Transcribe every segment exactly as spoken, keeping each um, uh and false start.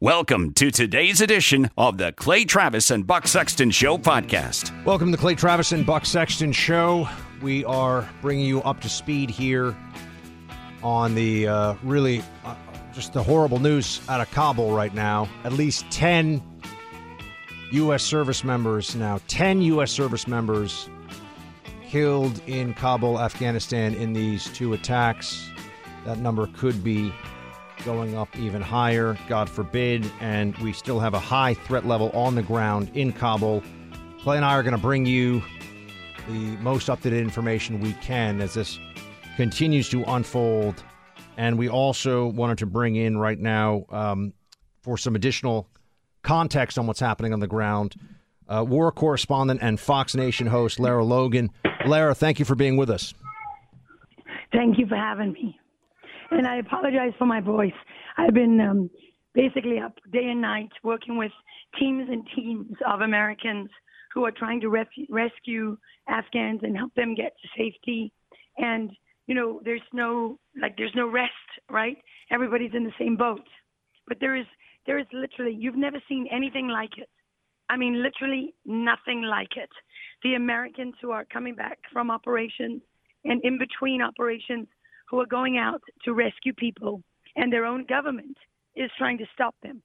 Welcome to today's edition of the Clay Travis and Buck Sexton Show podcast. Welcome to the Clay Travis and Buck Sexton Show. We are bringing you up to speed here on the uh, really uh, just the horrible news out of Kabul right now. At least ten U S service members now, ten U S service members killed in Kabul, Afghanistan in these two attacks. That number could be going up even higher, God forbid, and we still have a high threat level on the ground in Kabul. Clay and I are going to bring you the most up-to-date information we can as this continues to unfold, and we also wanted to bring in right now, um, for some additional context on what's happening on the ground, uh, war correspondent and Fox Nation host Lara Logan. Lara, thank you for being with us. Thank you for having me. And I apologize for my voice. I've been um, basically up day and night working with teams and teams of Americans who are trying to ref- rescue Afghans and help them get to safety. And, you know, there's no, like, there's no rest, right? Everybody's in the same boat. But there is, there is literally, you've never seen anything like it. I mean, literally nothing like it. The Americans who are coming back from operations and in between operations who are going out to rescue people, and their own government is trying to stop them.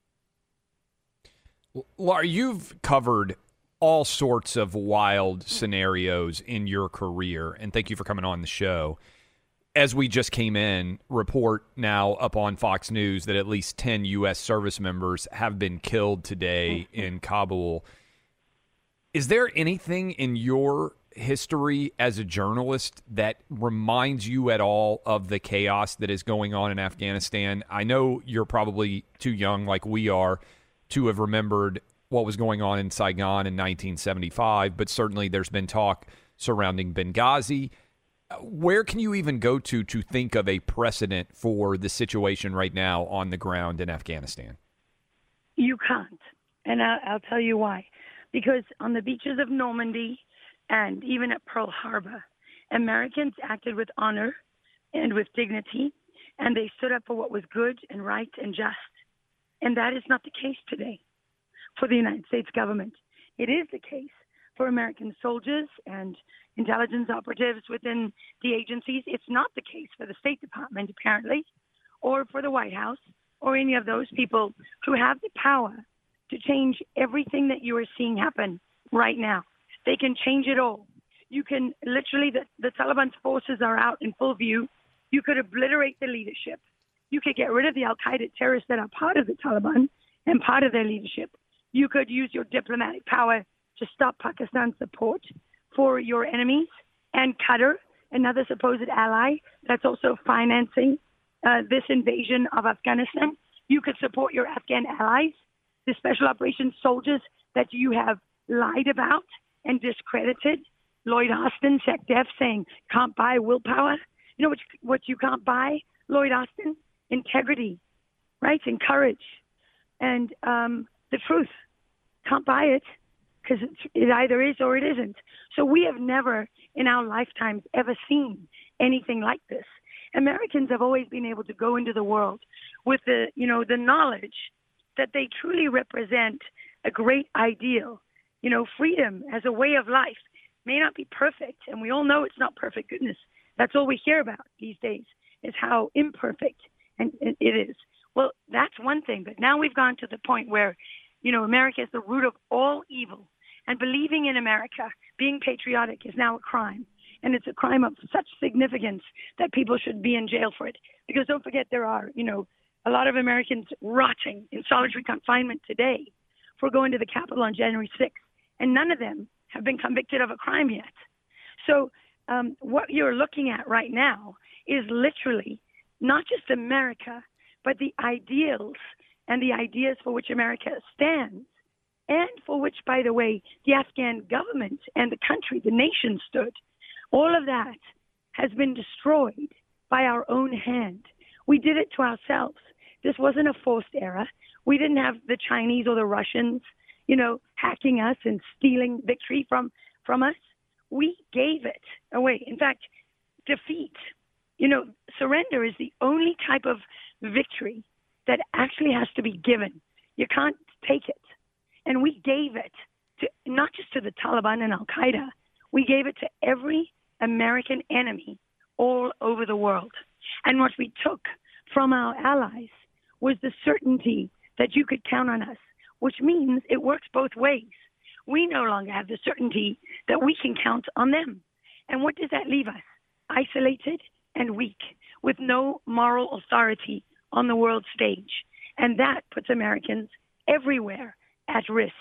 Lara, you've covered all sorts of wild scenarios in your career, and thank you for coming on the show. As we just came in, report now up on Fox News that at least ten U S service members have been killed today in Kabul. Is there anything in your history as a journalist that reminds you at all of the chaos that is going on in Afghanistan? I know you're probably too young, like we are, to have remembered what was going on in Saigon in nineteen seventy-five, but certainly there's been talk surrounding Benghazi. Where can you even go to to think of a precedent for the situation right now on the ground in Afghanistan? You can't, and I'll, I'll tell you why. Because on the beaches of Normandy and even at Pearl Harbor, Americans acted with honor and with dignity, and they stood up for what was good and right and just. And that is not the case today for the United States government. It is the case for American soldiers and intelligence operatives within the agencies. It's not the case for the State Department, apparently, or for the White House, or any of those people who have the power to change everything that you are seeing happen right now. They can change it all. You can literally, the, the Taliban's forces are out in full view. You could obliterate the leadership. You could get rid of the al-Qaeda terrorists that are part of the Taliban and part of their leadership. You could use your diplomatic power to stop Pakistan's support for your enemies and Qatar, another supposed ally that's also financing uh, this invasion of Afghanistan. You could support your Afghan allies, the special operations soldiers that you have lied about and discredited. Lloyd Austin, SecDef, saying can't buy willpower. You know what you, what you can't buy, Lloyd Austin? Integrity, right? And courage. And um, the truth. Can't buy it because it either is or it isn't. So we have never in our lifetimes ever seen anything like this. Americans have always been able to go into the world with the, you know, the knowledge that they truly represent a great ideal. You know, freedom as a way of life may not be perfect, and we all know it's not perfect. Goodness, that's all we hear about these days is how imperfect and it is. Well, that's one thing, but now we've gone to the point where, you know, America is the root of all evil, and believing in America, being patriotic is now a crime, and it's a crime of such significance that people should be in jail for it. Because don't forget, there are, you know, a lot of Americans rotting in solitary confinement today for going to the Capitol on January sixth. And none of them have been convicted of a crime yet. So um, what you're looking at right now is literally not just America, but the ideals and the ideas for which America stands, and for which, by the way, the Afghan government and the country, the nation stood. All of that has been destroyed by our own hand. We did it to ourselves. This wasn't a forced era. We didn't have the Chinese or the Russians, you know, hacking us and stealing victory from, from us. We gave it away. In fact, defeat, you know, surrender is the only type of victory that actually has to be given. You can't take it. And we gave it to not just to the Taliban and Al-Qaeda. We gave it to every American enemy all over the world. And what we took from our allies was the certainty that you could count on us, which means it works both ways. We no longer have the certainty that we can count on them. And what does that leave us? Isolated and weak, with no moral authority on the world stage. And that puts Americans everywhere at risk.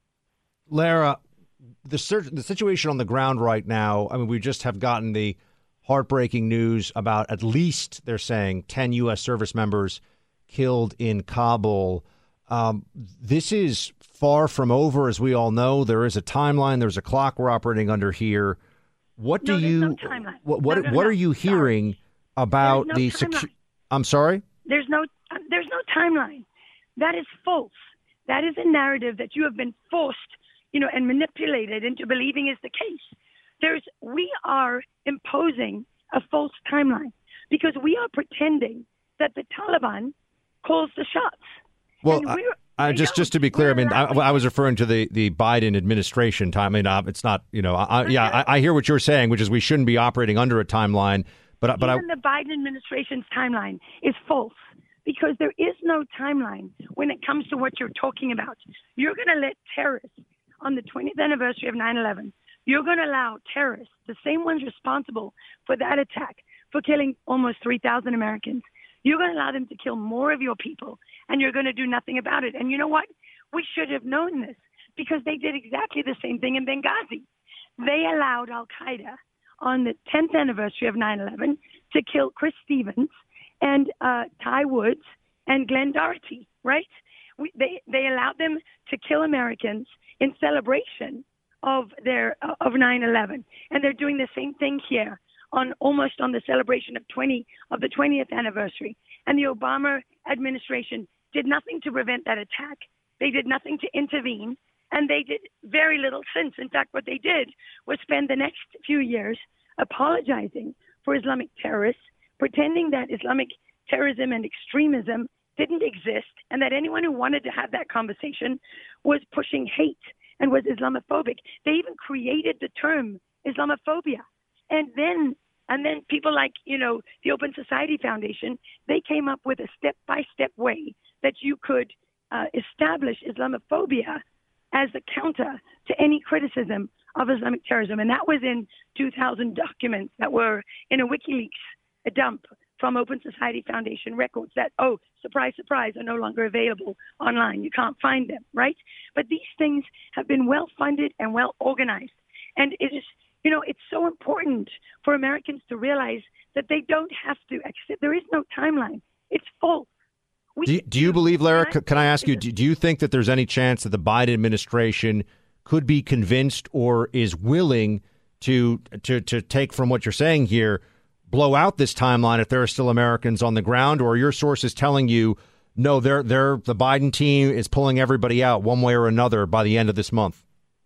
Lara, the, the situation on the ground right now, I mean, we just have gotten the heartbreaking news about at least, they're saying, ten U S service members killed in Kabul. Um, this is far from over, as we all know. There is a timeline. There's a clock we're operating under here. What do no, you? No timeline. What what, no, no, what no. are you hearing Sorry. about no the? Secu- I'm sorry. There's no. There's no timeline. That is false. That is a narrative that you have been forced, you know, and manipulated into believing is the case. There's. We are imposing a false timeline because we are pretending that the Taliban calls the shots. Well, I, I just just to be clear, I mean, I, I was referring to the, the Biden administration time. I mean, uh, it's not, you know, I, yeah, I, I hear what you're saying, which is we shouldn't be operating under a timeline. But but even I, the Biden administration's timeline is false because there is no timeline when it comes to what you're talking about. You're going to let terrorists on the twentieth anniversary of nine eleven. You're going to allow terrorists, the same ones responsible for that attack, for killing almost three thousand Americans. You're going to allow them to kill more of your people, and you're going to do nothing about it. And you know what? We should have known this because they did exactly the same thing in Benghazi. They allowed Al-Qaeda on the tenth anniversary of nine eleven to kill Chris Stevens and uh, Ty Woods and Glenn Doherty, right? We, they, they allowed them to kill Americans in celebration of their uh, of nine eleven. And they're doing the same thing here on almost on the celebration of twenty of the twentieth anniversary. And the Obama administration did nothing to prevent that attack. They did nothing to intervene, and they did very little since. In fact, what they did was spend the next few years apologizing for Islamic terrorists, pretending that Islamic terrorism and extremism didn't exist, and that anyone who wanted to have that conversation was pushing hate and was Islamophobic. They even created the term Islamophobia. And then and then people like, you know, the Open Society Foundation, they came up with a step-by-step way that you could uh, establish Islamophobia as a counter to any criticism of Islamic terrorism. And that was in two thousand documents that were in a WikiLeaks a dump from Open Society Foundation records that, oh, surprise, surprise, are no longer available online. You can't find them, right? But these things have been well-funded and well-organized. And it is, you know, it's so important for Americans to realize that they don't have to accept. There is no timeline. It's false. We, do, you, do you believe, Lara, can I ask you, do, do you think that there's any chance that the Biden administration could be convinced or is willing to to to take from what you're saying here, blow out this timeline if there are still Americans on the ground, or are your sources telling you, no, they're, they're, the Biden team is pulling everybody out one way or another by the end of this month?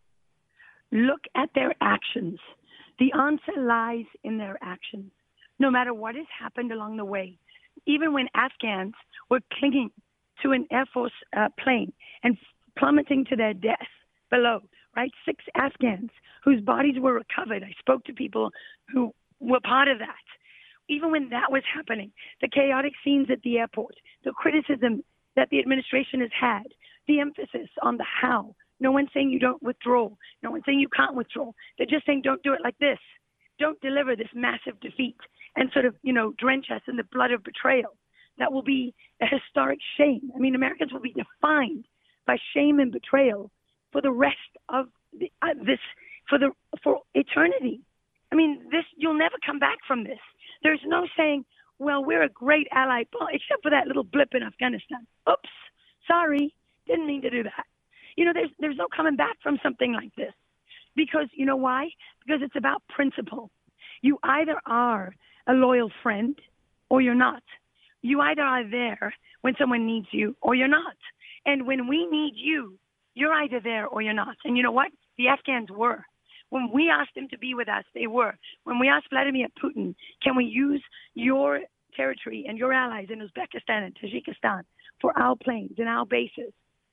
Look at their actions. The answer lies in their actions, no matter what has happened along the way. Even when Afghans were clinging to an Air Force uh, plane and plummeting to their death below, right? Six Afghans whose bodies were recovered. I spoke to people who were part of that. Even when that was happening, the chaotic scenes at the airport, the criticism that the administration has had, the emphasis on the how. No one's saying you don't withdraw. No one's saying you can't withdraw. They're just saying don't do it like this. Don't deliver this massive defeat and sort of, you know, drench us in the blood of betrayal. That will be a historic shame. I mean, Americans will be defined by shame and betrayal for the rest of the, uh, this, for the for eternity. I mean, this you'll never come back from this. There's no saying, well, we're a great ally, except for that little blip in Afghanistan. Oops, sorry, didn't mean to do that. You know, there's there's no coming back from something like this. Because, you know why? Because it's about principle. You either are a loyal friend or you're not. You either are there when someone needs you or you're not. And when we need you, you're either there or you're not. And you know what? The Afghans were. When we asked them to be with us, they were. When we asked Vladimir Putin, can we use your territory and your allies in Uzbekistan and Tajikistan for our planes and our bases?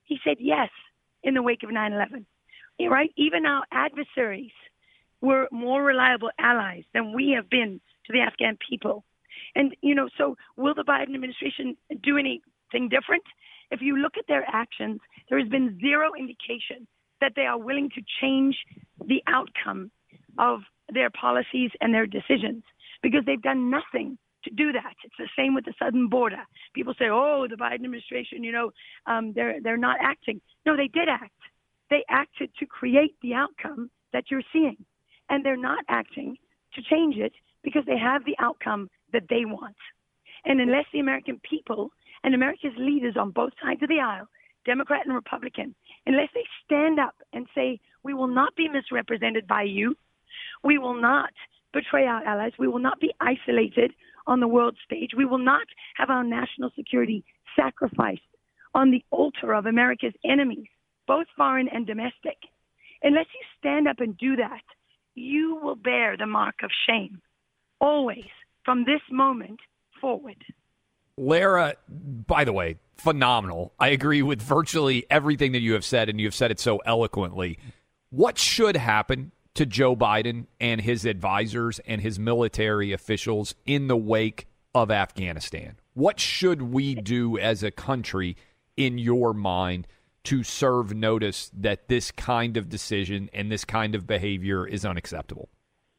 He said yes in the wake of nine eleven, right? Even our adversaries were more reliable allies than we have been to the Afghan people. And, you know, so will the Biden administration do anything different? If you look at their actions, there has been zero indication that they are willing to change the outcome of their policies and their decisions, because they've done nothing to do that. It's the same with the southern border. People say, oh, the Biden administration, you know, um, they're they're not acting. No, they did act. They acted to create the outcome that you're seeing. And they're not acting to change it because they have the outcome that they want. And unless the American people and America's leaders on both sides of the aisle, Democrat and Republican, unless they stand up and say, we will not be misrepresented by you, we will not betray our allies, we will not be isolated on the world stage, we will not have our national security sacrificed on the altar of America's enemies, both foreign and domestic. Unless you stand up and do that, you will bear the mark of shame, always, from this moment forward. Lara, by the way, phenomenal. I agree with virtually everything that you have said, and you have said it so eloquently. What should happen to Joe Biden and his advisors and his military officials in the wake of Afghanistan? What should we do as a country, in your mind, to serve notice that this kind of decision and this kind of behavior is unacceptable?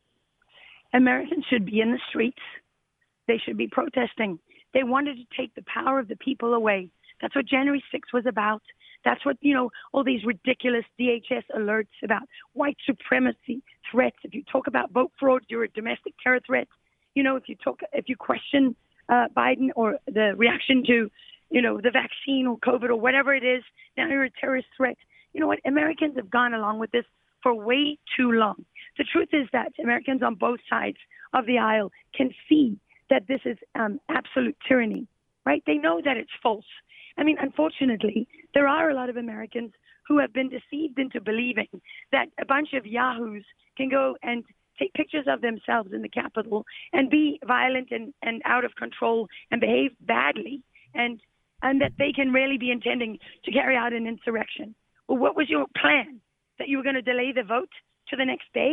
Americans should be in the streets. They should be protesting. They wanted to take the power of the people away. That's what January sixth was about. That's what, you know, all these ridiculous D H S alerts about white supremacy threats. If you talk about vote fraud, you're a domestic terror threat. You know, if you talk, if you question uh, Biden or the reaction to, you know, the vaccine or COVID or whatever it is, now you're a terrorist threat. You know what? Americans have gone along with this for way too long. The truth is that Americans on both sides of the aisle can see that this is um, absolute tyranny, right? They know that it's false. I mean, unfortunately, there are a lot of Americans who have been deceived into believing that a bunch of yahoos can go and take pictures of themselves in the Capitol and be violent and, and out of control and behave badly, and and that they can really be intending to carry out an insurrection. Well, what was your plan? That you were going to delay the vote to the next day?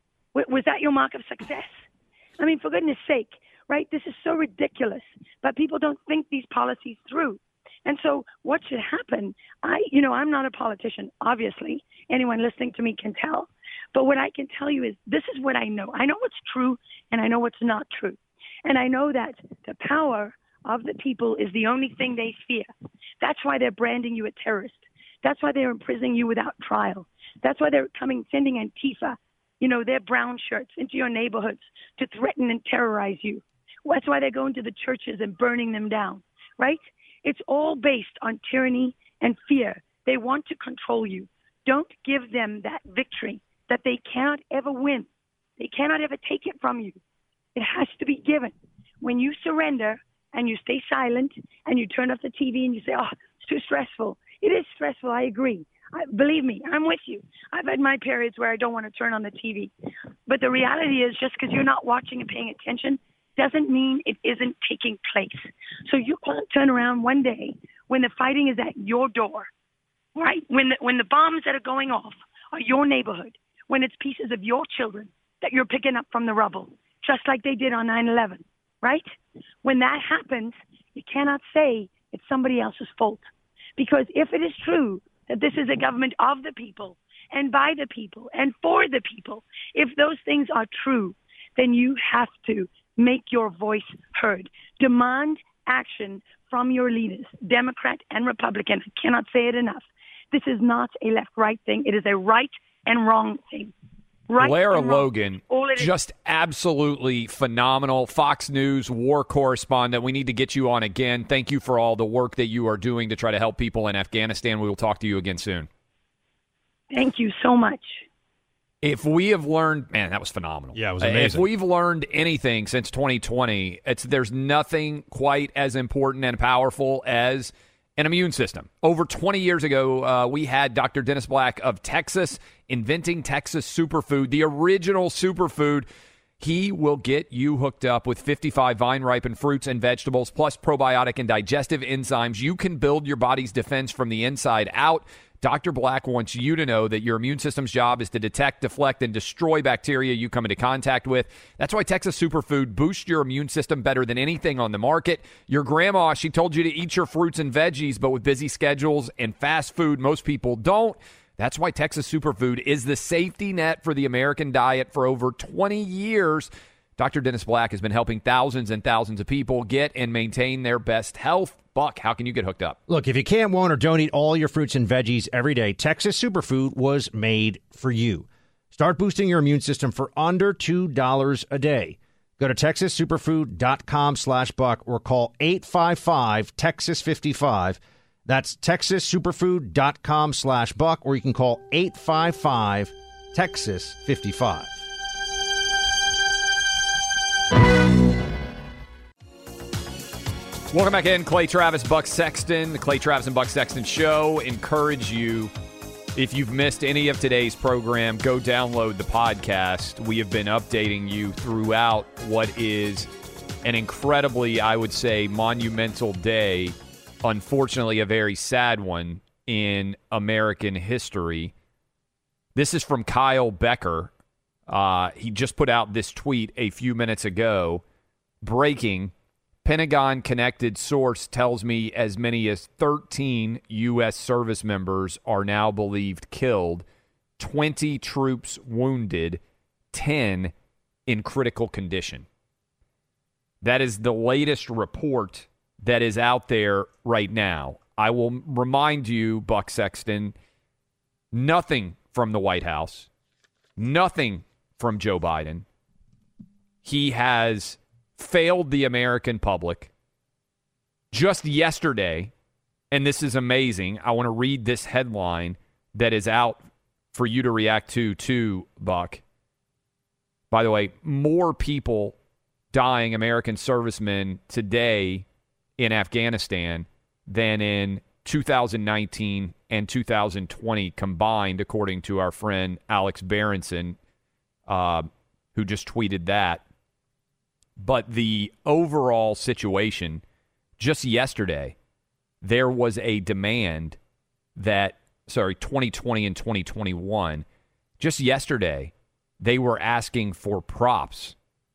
Was that your mark of success? I mean, for goodness sake, right? This is so ridiculous, but people don't think these policies through. And so what should happen? I, you know, I'm not a politician, obviously. Anyone listening to me can tell. But what I can tell you is this is what I know. I know what's true and I know what's not true. And I know that the power of the people is the only thing they fear. That's why they're branding you a terrorist. That's why they're imprisoning you without trial. That's why they're coming, sending Antifa, you know, their brown shirts into your neighborhoods to threaten and terrorize you. That's why they're going to the churches and burning them down, right? It's all based on tyranny and fear. They want to control you. Don't give them that victory that they cannot ever win. They cannot ever take it from you. It has to be given. When you surrender and you stay silent and you turn off the T V and you say, oh, it's too stressful. It is stressful. I agree. I, believe me, I'm with you. I've had my periods where I don't want to turn on the T V. But the reality is just because you're not watching and paying attention doesn't mean it isn't taking place. So you can't turn around one day when the fighting is at your door, right? When the, when the bombs that are going off are your neighborhood, when it's pieces of your children that you're picking up from the rubble, just like they did on nine eleven, right? When that happens, you cannot say it's somebody else's fault. Because if it is true that this is a government of the people and by the people and for the people, if those things are true, then you have to make your voice heard. Demand action from your leaders, Democrat and Republican. I cannot say it enough. This is not a left-right thing. It is a right and wrong thing. Right Lara and wrong. Logan, just absolutely phenomenal. Fox News war correspondent. We need to get you on again. Thank you for all the work that you are doing to try to help people in Afghanistan. We will talk to you again soon. Thank you so much. If we have learned, man, that was phenomenal. Yeah, it was amazing. If we've learned anything since twenty twenty, it's there's nothing quite as important and powerful as an immune system. Over twenty years ago, uh, we had Doctor Dennis Black of Texas inventing Texas Superfood, the original superfood. He will get you hooked up with fifty-five vine-ripened fruits and vegetables, plus probiotic and digestive enzymes. You can build your body's defense from the inside out. Doctor Black wants you to know that your immune system's job is to detect, deflect, and destroy bacteria you come into contact with. That's why Texas Superfood boosts your immune system better than anything on the market. Your grandma, she told you to eat your fruits and veggies, but with busy schedules and fast food, most people don't. That's why Texas Superfood is the safety net for the American diet for over twenty years. Doctor Dennis Black has been helping thousands and thousands of people get and maintain their best health. Buck, how can you get hooked up? Look, if you can't, won't, or don't eat all your fruits and veggies every day, Texas Superfood was made for you. Start boosting your immune system for under two dollars a day. Go to texas superfood dot com slash buck or call eight five five Texas fifty-five. That's texas superfood dot com slash buck, or you can call eight five five Texas fifty-five. Welcome back in. Clay Travis, Buck Sexton, the Clay Travis and Buck Sexton Show. Encourage you, if you've missed any of today's program, go download the podcast. We have been updating you throughout what is an incredibly, I would say, monumental day. Unfortunately, a very sad one in American history. This is from Kyle Becker. Uh, he just put out this tweet a few minutes ago. Breaking, Pentagon-connected source tells me as many as thirteen U S service members are now believed killed, twenty troops wounded, ten in critical condition. That is the latest report that is out there right now. I will remind you, Buck Sexton, nothing from the White House, nothing from Joe Biden. He has failed the American public. Just yesterday, and this is amazing, I want to read this headline that is out for you to react to, too, Buck. By the way, more people dying, American servicemen, today in Afghanistan than in two thousand nineteen and two thousand twenty combined, according to our friend Alex Berenson, uh, who just tweeted that. But the overall situation, just yesterday, there was a demand that, sorry, twenty twenty and twenty twenty-one, just yesterday, they were asking for props.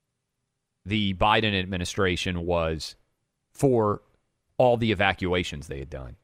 The Biden administration was for all the evacuations they had done.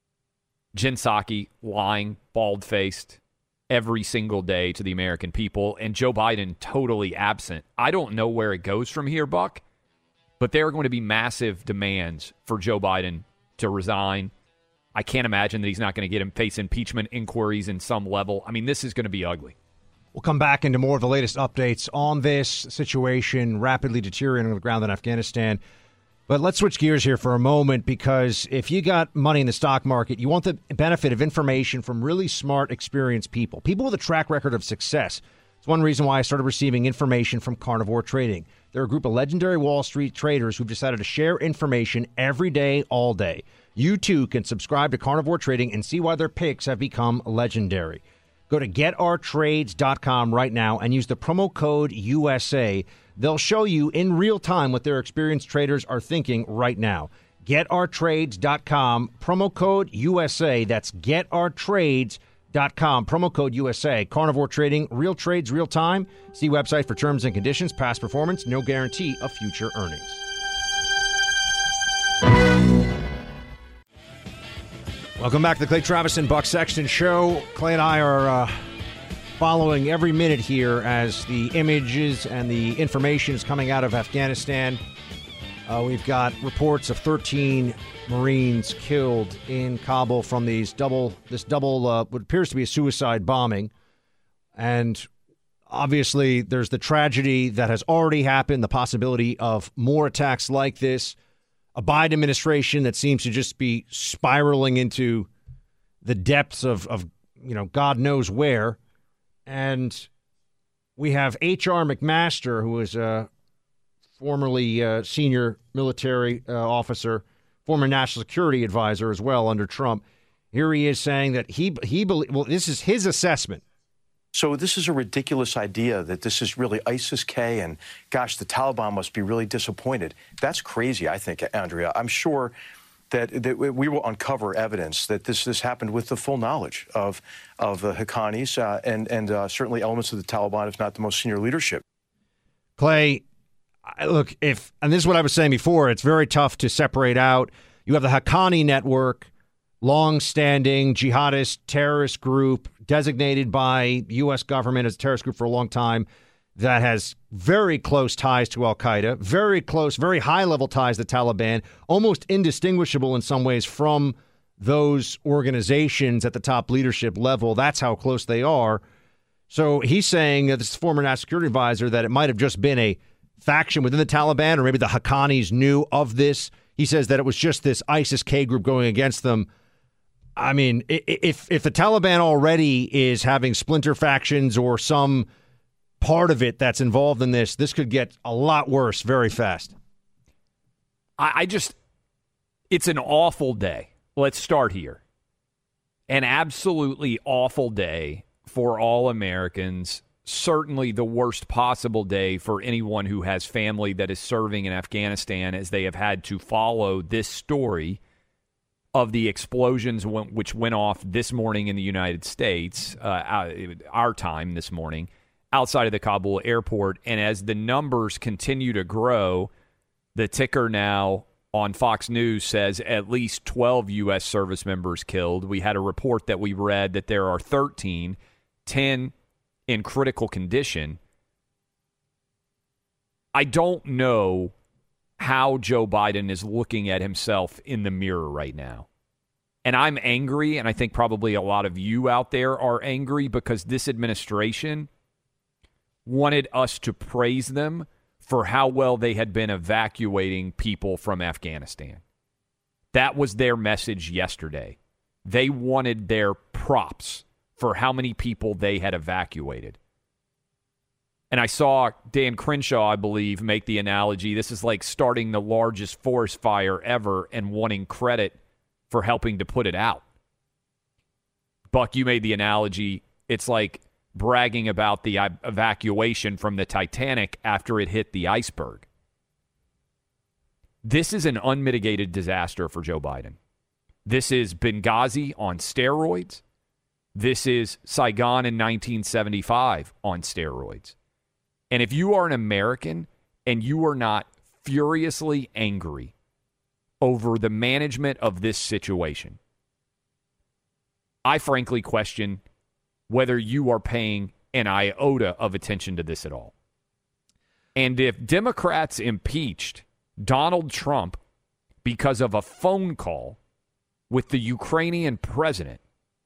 Jen Psaki lying, bald-faced, every single day to the American people, and Joe Biden totally absent. I don't know where it goes from here, Buck, but there are going to be massive demands for Joe Biden to resign. I can't imagine that he's not going to get him face impeachment inquiries in some level. I mean, this is going to be ugly. We'll come back into more of the latest updates on this situation, rapidly deteriorating on the ground in Afghanistan. But let's switch gears here for a moment, because if you got money in the stock market, you want the benefit of information from really smart, experienced people, people with a track record of success. It's one reason why I started receiving information from Carnivore Trading. They're a group of legendary Wall Street traders who've decided to share information every day, all day. You too can subscribe to Carnivore Trading and see why their picks have become legendary. Go to get our trades dot com right now and use the promo code U S A. They'll show you in real time what their experienced traders are thinking right now. get our trades dot com, promo code U S A. That's get our trades dot com, promo code U S A. Carnivore Trading, real trades, real time. See website for terms and conditions. Past performance, no guarantee of future earnings. Welcome back to the Clay Travis and Buck Sexton Show. Clay and I are uh, following every minute here as the images and the information is coming out of Afghanistan. Uh, we've got reports of thirteen Marines killed in Kabul from these double, this double, uh, what appears to be a suicide bombing. And obviously, there's the tragedy that has already happened, the possibility of more attacks like this. A Biden administration that seems to just be spiraling into the depths of, of, you know, God knows where. And we have H R McMaster, who is a formerly uh, senior military uh, officer, former national security advisor as well under Trump. Here he is saying that he he believe, well, this is his assessment So this is a ridiculous idea that this is really ISIS-K and, gosh, the Taliban must be really disappointed. That's crazy, I think, Andrea. I'm sure that, that we will uncover evidence that this, this happened with the full knowledge of, of the Haqqanis uh, and, and uh, certainly elements of the Taliban, if not the most senior leadership. Clay, look, if and this is what I was saying before, it's very tough to separate out. You have the Haqqani network, long-standing jihadist terrorist group designated by U S government as a terrorist group for a long time that has very close ties to al-Qaeda, very close, very high-level ties to the Taliban, almost indistinguishable in some ways from those organizations at the top leadership level. That's how close they are. So he's saying, uh, this former national security advisor, that it might have just been a faction within the Taliban, or maybe the Haqqanis knew of this. He says that it was just this ISIS-K group going against them. I mean, if if the Taliban already is having splinter factions or some part of it that's involved in this, this could get a lot worse very fast. I, I just, it's an awful day. Let's start here. An absolutely awful day for all Americans. Certainly the worst possible day for anyone who has family that is serving in Afghanistan, as they have had to follow this story of the explosions which went off this morning in the United States, uh, our time this morning, outside of the Kabul airport. And as the numbers continue to grow, the ticker now on Fox News says at least twelve U S service members killed. We had a report that we read that there are thirteen, ten in critical condition. I don't know how Joe Biden is looking at himself in the mirror right now. And I'm angry, and I think probably a lot of you out there are angry, because this administration wanted us to praise them for how well they had been evacuating people from Afghanistan. That was their message yesterday. They wanted their props for how many people they had evacuated. And I saw Dan Crenshaw, I believe, make the analogy. This is like starting the largest forest fire ever and wanting credit for helping to put it out. Buck, you made the analogy. It's like bragging about the evacuation from the Titanic after it hit the iceberg. This is an unmitigated disaster for Joe Biden. This is Benghazi on steroids. This is Saigon in nineteen seventy-five on steroids. And if you are an American and you are not furiously angry over the management of this situation, I frankly question whether you are paying an iota of attention to this at all. And if Democrats impeached Donald Trump because of a phone call with the Ukrainian president,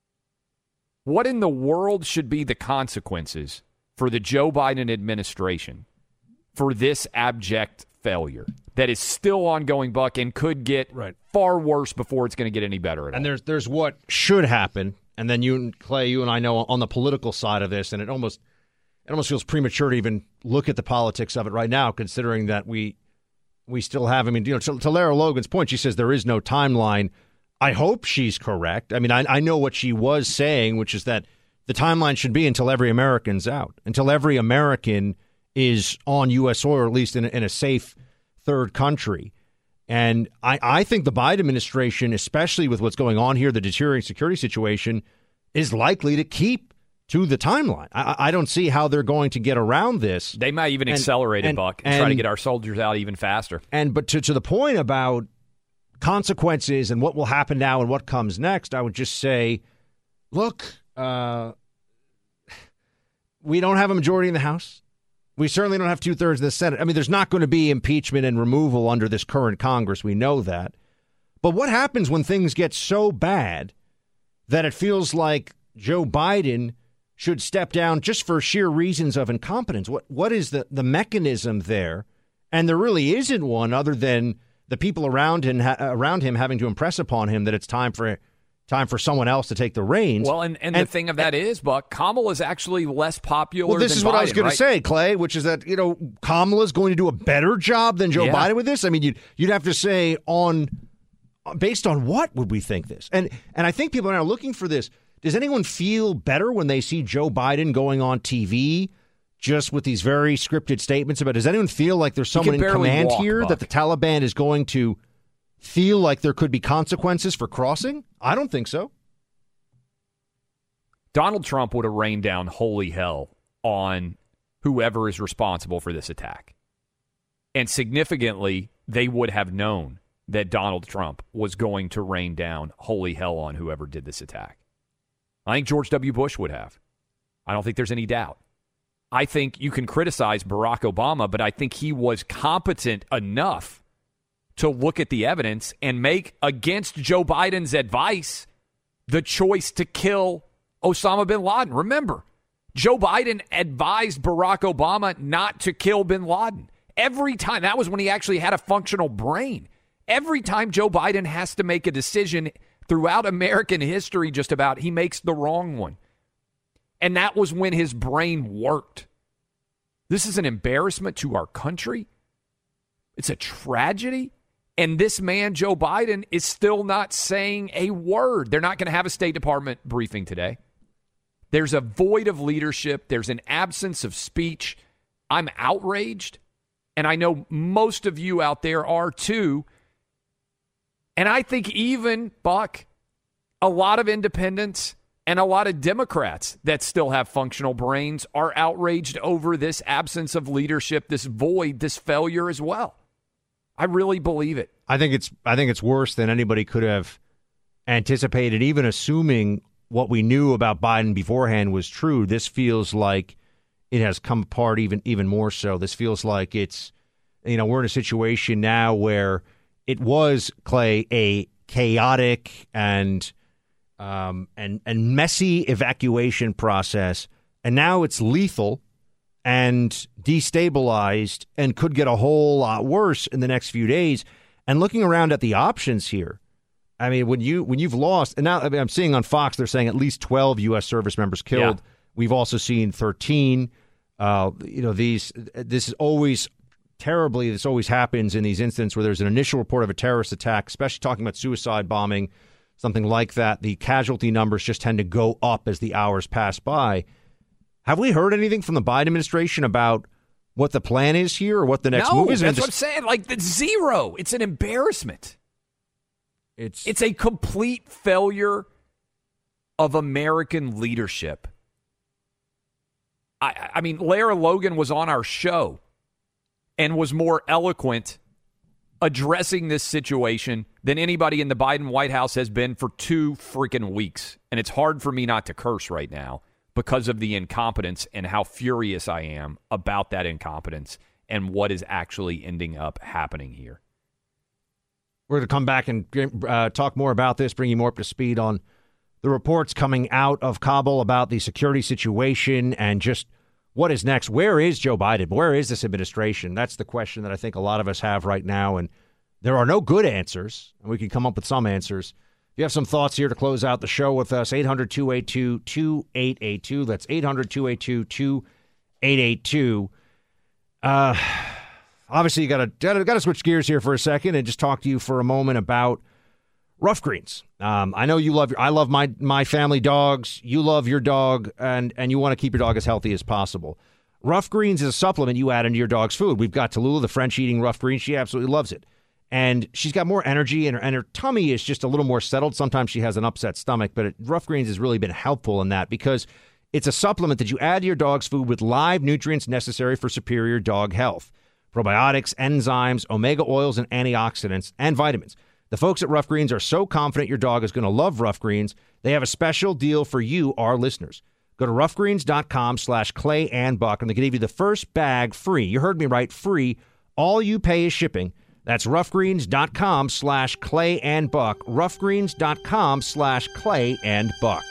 what in the world should be the consequences for the Joe Biden administration for this abject failure that is still ongoing, Buck, and could get right. far worse before it's going to get any better at and all? there's there's what should happen, and then you and Clay, you and I know on the political side of this, and it almost it almost feels premature to even look at the politics of it right now, considering that we we still have. I mean, you know, to, to Lara Logan's point, she says there is no timeline. I hope she's correct. I mean, I, I know what she was saying, which is that the timeline should be until every American's out, until every American is on U S soil, or at least in a, in a safe third country. And I, I think the Biden administration, especially with what's going on here, the deteriorating security situation, is likely to keep to the timeline. I, I don't see how they're going to get around this. They might even and, accelerate it, and, Buck, and, and try to get our soldiers out even faster. And but to, to the point about consequences and what will happen now and what comes next, I would just say, look, uh, we don't have a majority in the House. We certainly don't have two-thirds in the Senate. I mean, there's not going to be impeachment and removal under this current Congress. We know that. But what happens when things get so bad that it feels like Joe Biden should step down just for sheer reasons of incompetence? What What is the, the mechanism there? And there really isn't one other than the people around him, ha- around him having to impress upon him that it's time for time for someone else to take the reins. Well, and, and, and the thing of that and, is, Buck, Kamala is actually less popular well, this than is what Biden, I was going right? to say, Clay, which is that, you know, Kamala is going to do a better job than Joe yeah. Biden with this. I mean, you'd, you'd have to say on based on what would we think this? And and I think people are now looking for this. Does anyone feel better when they see Joe Biden going on T V just with these very scripted statements about it? Does anyone feel like there's someone in command walk, here Buck. that the Taliban is going to feel like there could be consequences for crossing? I don't think so. Donald Trump would have rained down holy hell on whoever is responsible for this attack. And significantly, they would have known that Donald Trump was going to rain down holy hell on whoever did this attack. I think George W. Bush would have. I don't think there's any doubt. I think you can criticize Barack Obama, but I think he was competent enough to look at the evidence and make, against Joe Biden's advice, the choice to kill Osama bin Laden. Remember, Joe Biden advised Barack Obama not to kill bin Laden. Every time, that was when he actually had a functional brain. Every time Joe Biden has to make a decision throughout American history, just about, he makes the wrong one. And that was when his brain worked. This is an embarrassment to our country. It's a tragedy. And this man, Joe Biden, is still not saying a word. They're not going to have a State Department briefing today. There's a void of leadership. There's an absence of speech. I'm outraged. And I know most of you out there are too. And I think even, Buck, a lot of independents and a lot of Democrats that still have functional brains are outraged over this absence of leadership, this void, this failure as well. I really believe it. I think it's I think it's worse than anybody could have anticipated, even assuming what we knew about Biden beforehand was true. This feels like it has come apart even even more so. This feels like it's, you know, we're in a situation now where it was, Clay, a chaotic and um, and and messy evacuation process, and now it's lethal and destabilized and could get a whole lot worse in the next few days. And looking around at the options here, I mean, when you when you've lost, and now I mean, I'm seeing on Fox they're saying at least twelve U S service members killed. Yeah. We've also seen thirteen. Uh, you know, these this is always terribly. This always happens in these incidents where there's an initial report of a terrorist attack, especially talking about suicide bombing, something like that. The casualty numbers just tend to go up as the hours pass by. Have we heard anything from the Biden administration about what the plan is here or what the next no, move is? That's what I'm saying. Like, the zero. It's an embarrassment. It's it's a complete failure of American leadership. I, I mean, Lara Logan was on our show and was more eloquent addressing this situation than anybody in the Biden White House has been for two freaking weeks. And it's hard for me not to curse right now because of the incompetence and how furious I am about that incompetence and what is actually ending up happening here. We're going to come back and uh, talk more about this, bring you more up to speed on the reports coming out of Kabul about the security situation and just what is next. Where is Joe Biden? Where is this administration? That's the question that I think a lot of us have right now, and there are no good answers, and we can come up with some answers. If you have some thoughts here to close out the show with us, eight hundred, two eight two, two eight eight two. That's eight hundred, two eight two, two eight eight two. Uh, obviously, you got to got to switch gears here for a second and just talk to you for a moment about Rough Greens. Um, I know you love your, I love my my family dogs. You love your dog, and and you want to keep your dog as healthy as possible. Rough Greens is a supplement you add into your dog's food. We've got Tallulah, the French, eating Rough Greens. She absolutely loves it. And she's got more energy, and her, and her tummy is just a little more settled. Sometimes she has an upset stomach, but it, Rough Greens has really been helpful in that because it's a supplement that you add to your dog's food with live nutrients necessary for superior dog health. Probiotics, enzymes, omega oils, and antioxidants, and vitamins. The folks at Rough Greens are so confident your dog is going to love Rough Greens, they have a special deal for you, our listeners. Go to roughgreens.com slash Clay and Buck, and they can give you the first bag free. You heard me right, free. All you pay is shipping. That's roughgreens.com slash Clay and Buck. roughgreens.com slash Clay and Buck.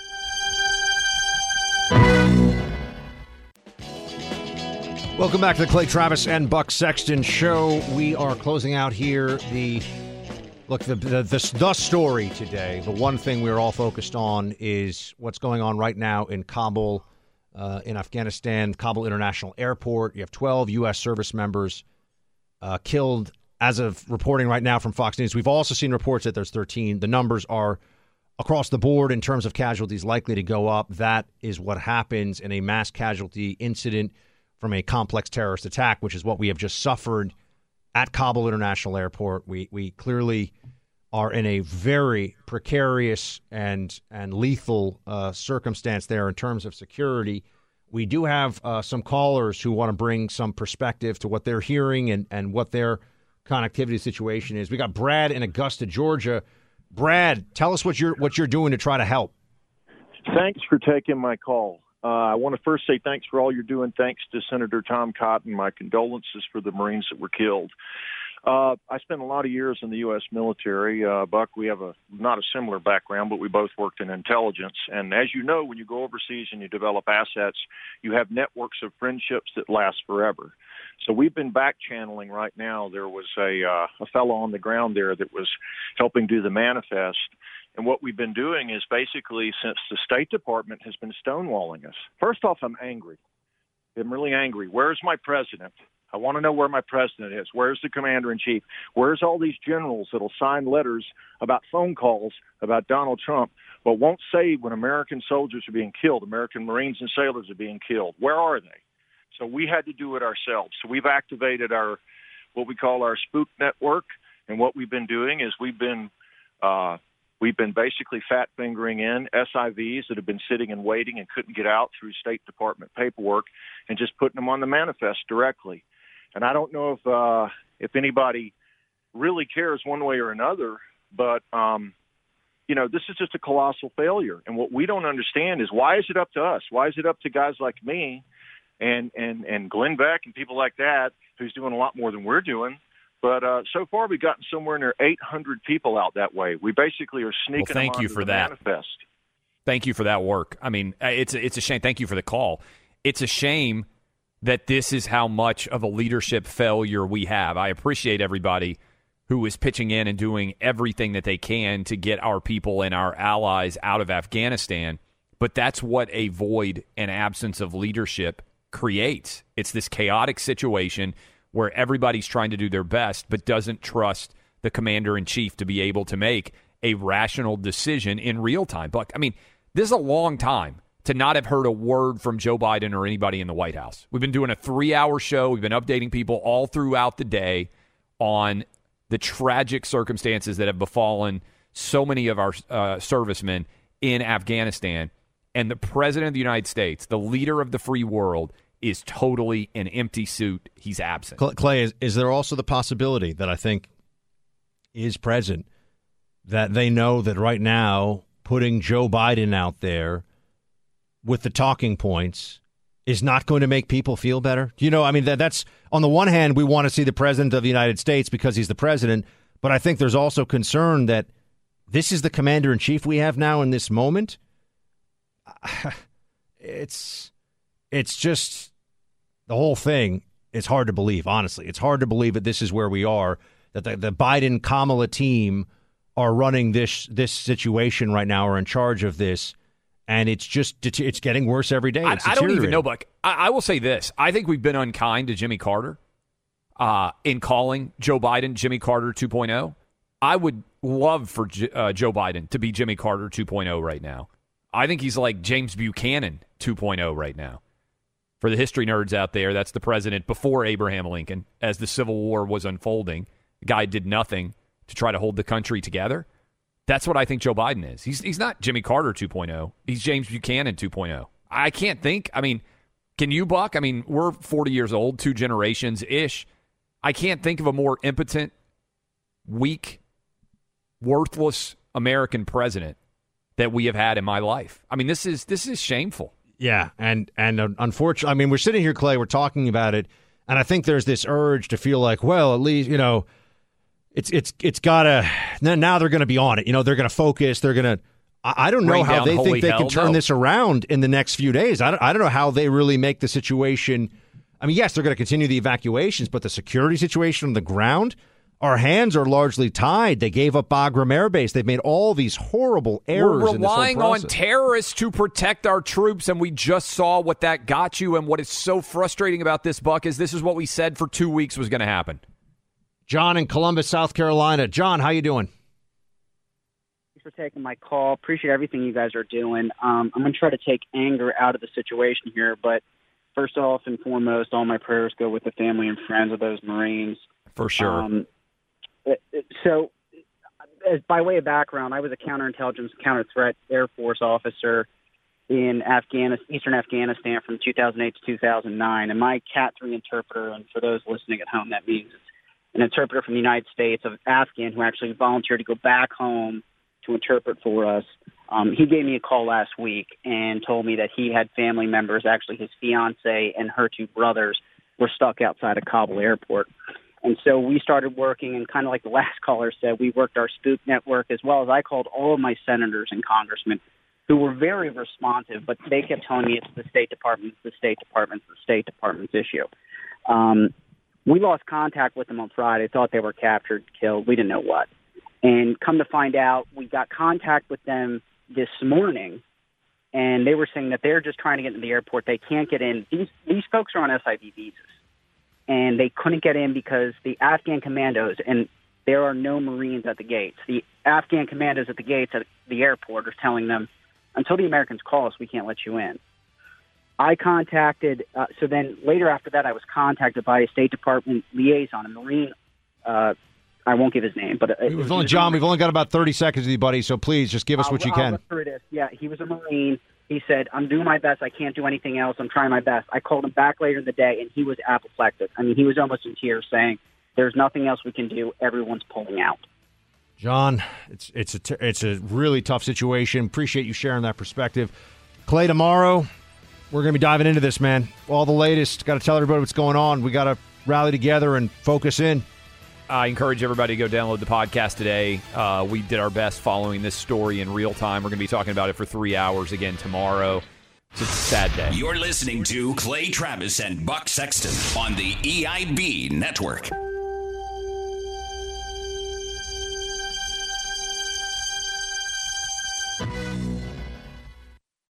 Welcome back to the Clay Travis and Buck Sexton Show. We are closing out here the look the the, the the story today. The one thing we're all focused on is what's going on right now in Kabul, uh, in Afghanistan, Kabul International Airport. You have twelve U S service members uh, killed as of reporting right now from Fox News. We've also seen reports that there's thirteen. The numbers are across the board in terms of casualties likely to go up. That is what happens in a mass casualty incident from a complex terrorist attack, which is what we have just suffered at Kabul International Airport. We we clearly are in a very precarious and and lethal uh, circumstance there in terms of security. We do have uh, some callers who want to bring some perspective to what they're hearing and, and what their connectivity situation is. We got Brad in Augusta, Georgia. Brad, tell us what you're what you're doing to try to help. Thanks for taking my call. Uh, I want to first say thanks for all you're doing. Thanks to Senator Tom Cotton. My condolences for the Marines that were killed. Uh, I spent a lot of years in the U S military. Uh, Buck, we have a not a similar background, but we both worked in intelligence. And as you know, when you go overseas and you develop assets, you have networks of friendships that last forever. So we've been back channeling right now. There was a, uh, a fellow on the ground there that was helping do the manifest. And what we've been doing is basically, since the State Department has been stonewalling us. First off, I'm angry. I'm really angry. Where's my president? I want to know where my president is. Where's the commander-in-chief? Where's all these generals that'll sign letters about phone calls about Donald Trump, but won't say when American soldiers are being killed, American Marines and sailors are being killed? Where are they? So we had to do it ourselves. So we've activated our what we call our Spook Network, and what we've been doing is we've been uh, we've been basically fat fingering in S I Vs that have been sitting and waiting and couldn't get out through State Department paperwork, and just putting them on the manifest directly. And I don't know if uh, if anybody really cares one way or another, but, um, you know, this is just a colossal failure. And what we don't understand is, why is it up to us? Why is it up to guys like me and, and, and Glenn Beck and people like that, who's doing a lot more than we're doing? But uh, so far, we've gotten somewhere near eight hundred people out that way. We basically are sneaking well, thank them you onto for the that. manifest. Thank you for that work. I mean, it's, it's a shame. Thank you for the call. It's a shame that this is how much of a leadership failure we have. I appreciate everybody who is pitching in and doing everything that they can to get our people and our allies out of Afghanistan, but that's what a void and absence of leadership creates. It's this chaotic situation where everybody's trying to do their best but doesn't trust the commander-in-chief to be able to make a rational decision in real time. But, I mean, this is a long time to not have heard a word from Joe Biden or anybody in the White House. We've been doing a three-hour show. We've been updating people all throughout the day on the tragic circumstances that have befallen so many of our uh, servicemen in Afghanistan. And the President of the United States, the leader of the free world, is totally an empty suit. He's absent. Clay, is, is there also the possibility that I think is present that they know that right now putting Joe Biden out there with the talking points is not going to make people feel better? You know, I mean, that, that's on the one hand, we want to see the president of the United States because he's the president. But I think there's also concern that this is the commander in chief we have now in this moment. It's it's just the whole thing is hard to believe, honestly. It's hard to believe that this is where we are, that the, the Biden Kamala team are running this this situation right now, are in charge of this. And it's just, it's getting worse every day. I, I don't even know, Buck. I, I will say this. I think we've been unkind to Jimmy Carter uh, in calling Joe Biden Jimmy Carter two point oh. I would love for J- uh, Joe Biden to be Jimmy Carter two point oh right now. I think he's like James Buchanan two point oh right now. For the history nerds out there, that's the president before Abraham Lincoln, as the Civil War was unfolding. The guy did nothing to try to hold the country together. That's what I think Joe Biden is. He's he's not Jimmy Carter two point oh. He's James Buchanan two point oh. I can't think. I mean, can you, Buck? I mean, we're forty years old, two generations-ish. I can't think of a more impotent, weak, worthless American president that we have had in my life. I mean, this is this is shameful. Yeah, and and uh, unfortunately, I mean, we're sitting here, Clay, we're talking about it, and I think there's this urge to feel like, well, at least, you know, It's it's it's gotta now they're going to be on it. You know, they're going to focus. They're going to. I don't know Rain how they think they hell, can turn no. this around in the next few days. I don't, I don't know how they really make the situation. I mean, yes, they're going to continue the evacuations, but the security situation on the ground, our hands are largely tied. They gave up Bagram Air Base. They've made all these horrible errors. We're in this whole relying on process. terrorists to protect our troops, and we just saw what that got you. And what is so frustrating about this, Buck, is this is what we said for two weeks was going to happen. John in Columbus, South Carolina. John, how you doing? Thanks for taking my call. Appreciate everything you guys are doing. Um, I'm going to try to take anger out of the situation here, but first off and foremost, all my prayers go with the family and friends of those Marines. For sure. Um, it, it, so, as by way of background, I was a counterintelligence, counter-threat Air Force officer in Afghanistan, Eastern Afghanistan from two thousand eight to two thousand nine, and my Cat three interpreter, and for those listening at home, that means it's an interpreter from the United States, of Afghan, who actually volunteered to go back home to interpret for us. Um, he gave me a call last week and told me that he had family members, actually his fiance and her two brothers, were stuck outside of Kabul airport. And so we started working, and kind of like the last caller said, we worked our spook network, as well as I called all of my senators and congressmen, who were very responsive, but they kept telling me it's the State Department, it's the State Department, it's the State Department's issue. Um, we lost contact with them on Friday, thought they were captured, killed, we didn't know what. And come to find out, we got contact with them this morning, and they were saying that they're just trying to get into the airport. They can't get in. These, these folks are on S I V visas, and they couldn't get in because the Afghan commandos, and there are no Marines at the gates, the Afghan commandos at the gates at the airport are telling them, until the Americans call us, we can't let you in. I contacted, uh, so then later after that, I was contacted by a State Department liaison, a Marine, uh, I won't give his name, but... Uh, we've only, John, we've only got about thirty seconds with you, buddy, so please just give us I'll, what you I'll can. look through this. Yeah, he was a Marine. He said, I'm doing my best. I can't do anything else. I'm trying my best. I called him back later in the day, and he was apoplectic. I mean, he was almost in tears saying, there's nothing else we can do. Everyone's pulling out. John, it's it's a t- it's a really tough situation. Appreciate you sharing that perspective. Clay, tomorrow we're going to be diving into this, man. All the latest. Got to tell everybody what's going on. We got to rally together and focus in. I encourage everybody to go download the podcast today. Uh, we did our best following this story in real time. We're going to be talking about it for three hours again tomorrow. It's a sad day. You're listening to Clay Travis and Buck Sexton on the E I B Network.